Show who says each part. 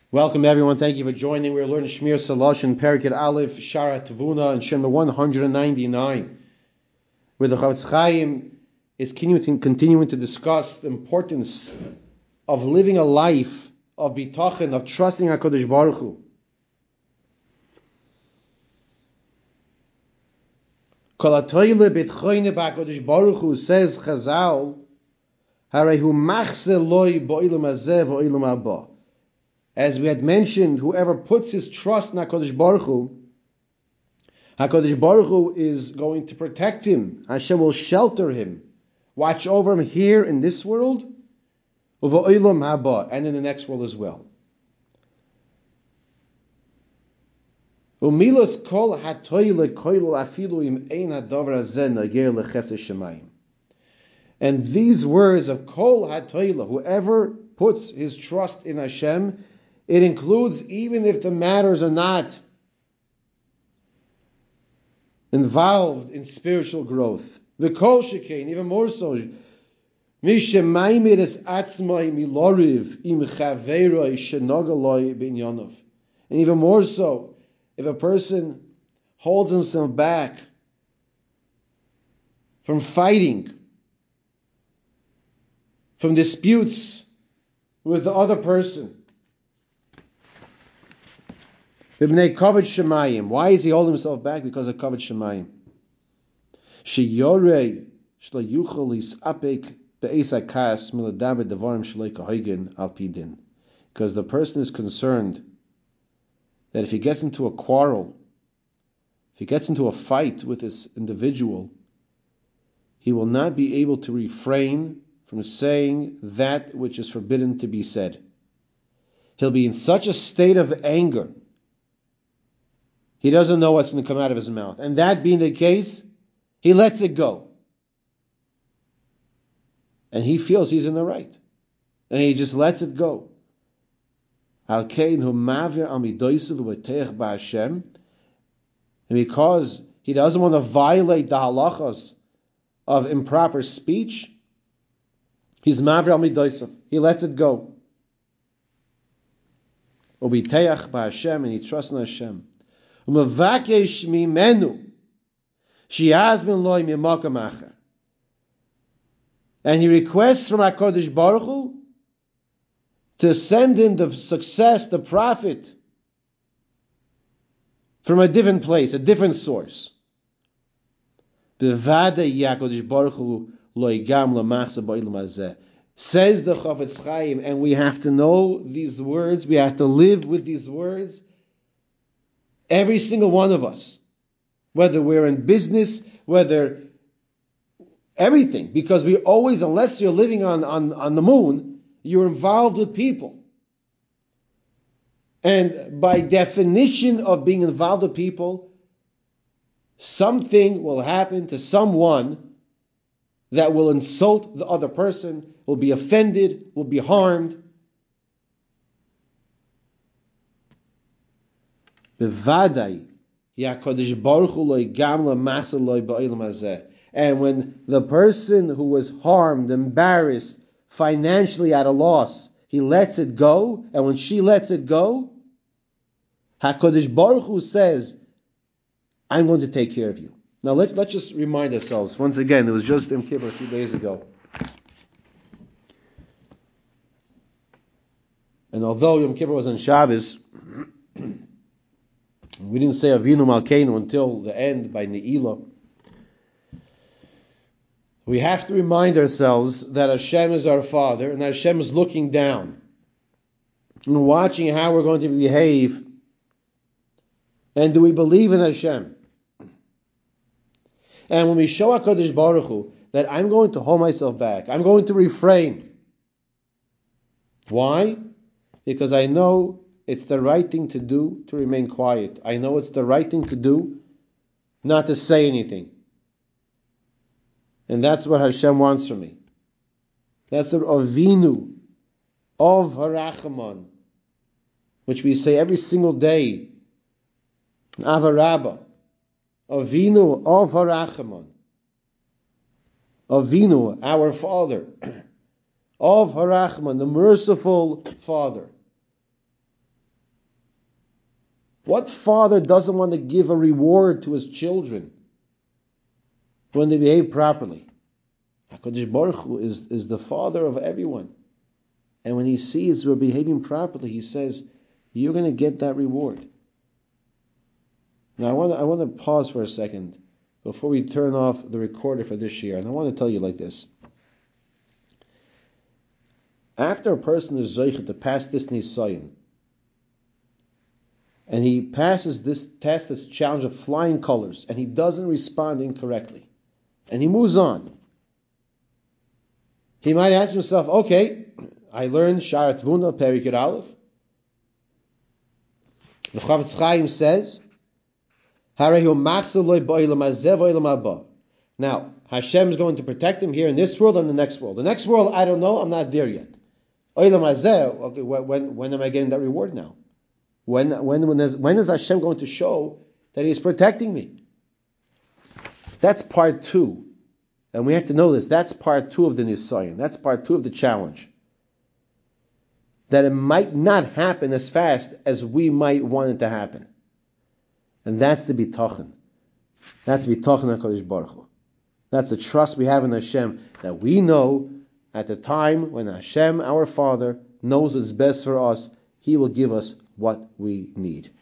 Speaker 1: Welcome everyone. Thank you for joining. We're learning Shmir Salash and Perikid Aleph, Shara Tavuna, and Shema 199, where the Chofetz Chaim is continuing to discuss the importance of living a life of bitachon, of trusting HaKadosh Baruch Hu. Kol hatoyle bitchoyne b'HaKadosh Baruch Hu, says Chazal, harehu machse loy ba'olam hazeh v'olam haba. As we had mentioned, whoever puts his trust in HaKadosh Baruch Hu, HaKadosh Baruch Hu is going to protect him. Hashem will shelter him, watch over him here in this world, u'va'olam haba, and in the next world as well. U'milas kol hatoyle koilo afilu im ein hadavar hazeh nageh lechefetz shemayim. And these words of kol hatoyle, whoever puts his trust in Hashem, it includes even if the matters are not involved in spiritual growth. V'kol shekein, even more so, mishemaymiris atzmai miloriv im chaveroi shenogaloi b'inyanov. And even more so, if a person holds himself back from fighting, from disputes with the other person. Why is he holding himself back? Because of kavod shemayim. Because the person is concerned that if he gets into a quarrel, if he gets into a fight with this individual, he will not be able to refrain from saying that which is forbidden to be said. He'll be in such a state of anger, he doesn't know what's going to come out of his mouth. And that being the case, he lets it go. And he feels he's in the right. And he just lets it go. And because he doesn't want to violate the halachas of improper speech, he's mavir al midosav. He lets it go. And he trusts in Hashem. And he requests from HaKadosh Baruch Hu to send him the success, the profit, from a different place, a different source. Says the Chofetz Chaim, and we have to know these words, we have to live with these words, every single one of us, whether we're in business, whether everything, because we always, unless you're living on the moon, you're involved with people. And by definition of being involved with people, something will happen to someone that will insult the other person, will be offended, will be harmed. And when the person who was harmed, embarrassed, financially at a loss, he lets it go, and when she lets it go, HaKadosh Baruch Hu says, I'm going to take care of you. Now let's just remind ourselves, once again, it was just Yom Kippur a few days ago. And although Yom Kippur was on Shabbos, we didn't say Avinu Malkeinu until the end by Ne'ilah. We have to remind ourselves that Hashem is our Father and Hashem is looking down and watching how we're going to behave. And do we believe in Hashem? And when we show HaKadosh Baruch Hu that I'm going to hold myself back, I'm going to refrain. Why? Because I know it's the right thing to do to remain quiet. I know it's the right thing to do not to say anything. And that's what Hashem wants from me. That's the Avinu of Harachamon, which we say every single day. Avarabba. Avinu of Harachamon. Avinu, our Father. Of Harachman, the merciful Father. What father doesn't want to give a reward to his children when they behave properly? HaKadosh Baruch Hu is the father of everyone. And when he sees we're behaving properly, he says, you're going to get that reward. Now I want to pause for a second before we turn off the recorder for this year. And I want to tell you like this. After a person is Zoichet to pass this Nisayon, and he passes this test, this challenge of flying colors, and he doesn't respond incorrectly, and he moves on, he might ask himself, okay, I learned Shara Tvuna, Perikut Aleph. The Chavetz Chaim says, now, Hashem is going to protect him here in this world and the next world. The next world, I don't know, I'm not there yet. Okay, when am I getting that reward now? When is Hashem going to show that He is protecting me? That's part 2. And we have to know this. That's part 2 of the Nisayon. That's part 2 of the challenge. That it might not happen as fast as we might want it to happen. And that's the bitachon. That's the bitachon HaKadosh Baruch Hu. That's the trust we have in Hashem, that we know at the time when Hashem, our Father, knows what's best for us, He will give us what we need.